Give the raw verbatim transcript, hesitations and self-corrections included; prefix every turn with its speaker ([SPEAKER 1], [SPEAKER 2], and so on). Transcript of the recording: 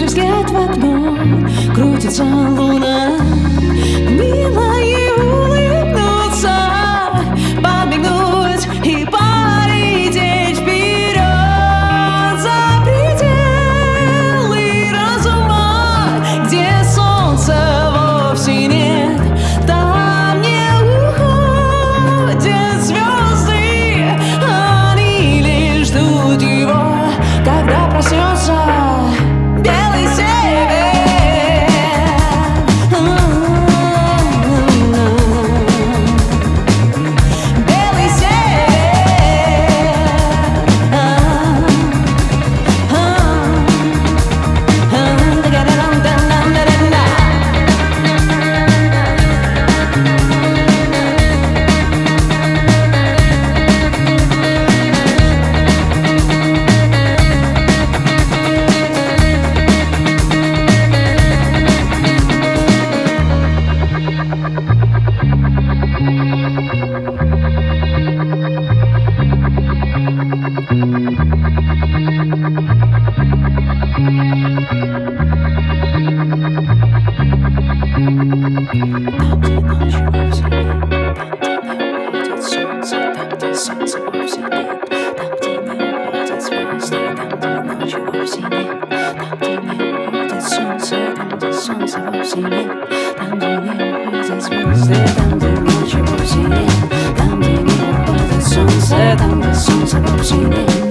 [SPEAKER 1] взгляд в окно, крутится луна. Мило ей улыбнуться, подмигнуть и полететь вперед за пределы разума, где солнца вовсе нет. Там не уходят звезды, они лишь ждут его, когда проснется белый север. Белый солнца вовсе нет, там, где не уходят звезды, там, где ночи вовсе нет, там, где не уходит солнце, там, где солнца вовсе нет, там, где не уходят звезды, там, где ночи вовсе нет, там, где не уходит солнце, там, где солнца вовсе нет.